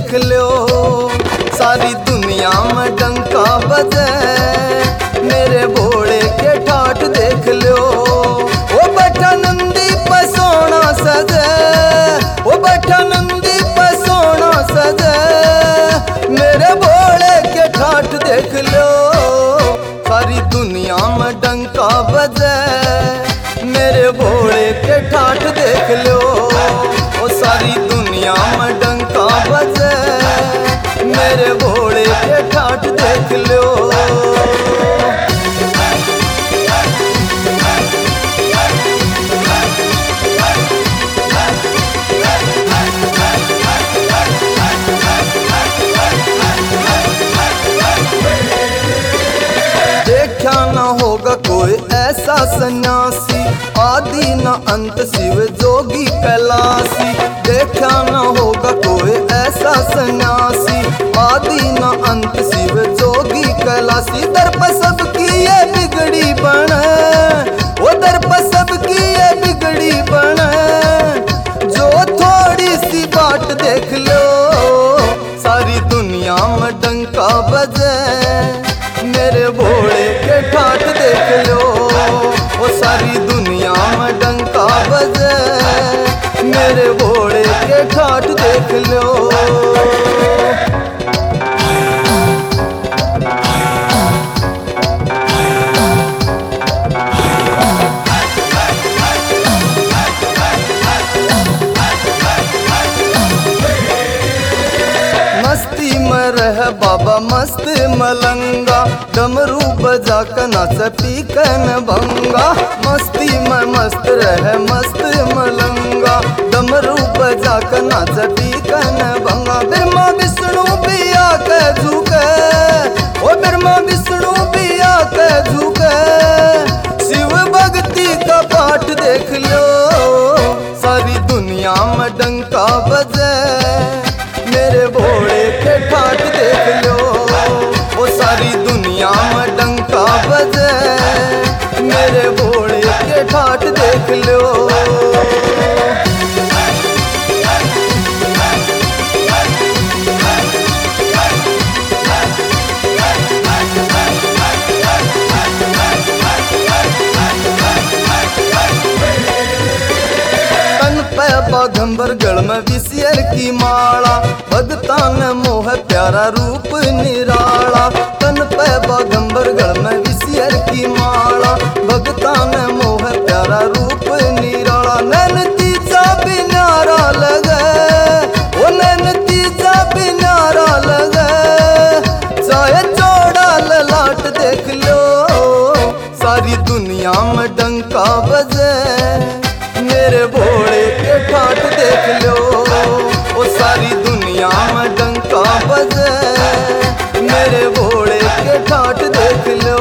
देख लो, सारी दुनिया में डंका बजे, मेरे भोले के ठाठ देख लो। ओ बैठा नंदी पे सोना सजे, ओ बैठा नंदी पे सोना सजे, मेरे भोले के ठाठ देख लो, सारी दुनिया में डंका बजे, मेरे भोले के ठाठ देख लो। ओ सारी दुनिया में डंका बजे, मेरे भोले के ठाठ देख लो। देखा न होगा कोई ऐसा सन्यासी, आदि न अंत शिव जोगी कैलासी। देखा न होगा कोई ऐसा सन्यासी, आदि न अंत शिव जोगी कैलासी। दर पर सबकी ये बिगड़ी बने, वो दर पर सबकी ये बिगड़ी बने, जो थोड़ी सी बाट देख लो, सारी दुनिया में डंका बजे, मेरे भोले के ठाठ देख लो। वो सारी दुनिया में डंका बजे, मेरे भोले के ठाठ देख लो। मस्ती में रह बाबा मस्त मलंगा, डमरू बजा कर नाच पी कन भंगा। मस्ती में मस्त रह मस्त मलंगा, डमरू बजा कर नाच पी कन भंगा। ब्रह्मा विष्णु भी आके झुके, ओ ब्रह्मा विष्णु भी आके झुके, शिव भक्ति का पाठ देख लो, सारी दुनिया में डंका बजे, मेरे भोले के ठाठ देख लो। वो सारी दुनिया में डंका बजे, मेरे भोले के ठाठ देख लो। बाघंबर गढ़ में विषयर की माला, भगता ने मोह प्यारा रूप निराला। तन पे बाघंबर गढ़ में विषयर की माला, भगता ने मोह प्यारा रूप निराला। नैन तीजा भी न्यारा लगे, ओ नैन तीजा भी न्यारा लगे, चाहे चौड़ा ललाट देख लो, सारी दुनिया में डंका बजे, मेरे भोले के ठाठ देख लो। ओ सारी दुनिया में डंका बजे, मेरे भोले के ठाठ देख लो।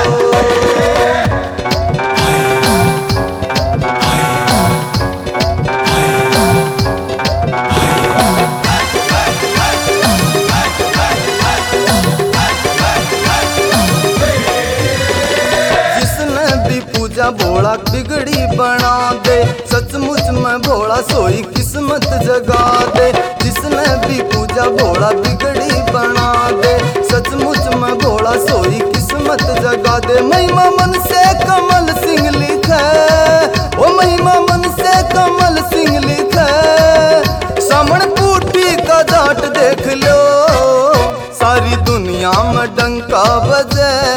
भोला बिगड़ी बना दे, सचमुच में भोला सोई किस्मत जगा दे। जिसने भी पूजा भोला बिगड़ी बना दे, सचमुच में भोला सोई किस्मत जगा दे। महिमा मन से कमल सिंह लिखे, ओ महिमा मन से कमल सिंह लिखे, सामण बूटी का जाट देख लो, सारी दुनिया में डंका बजे,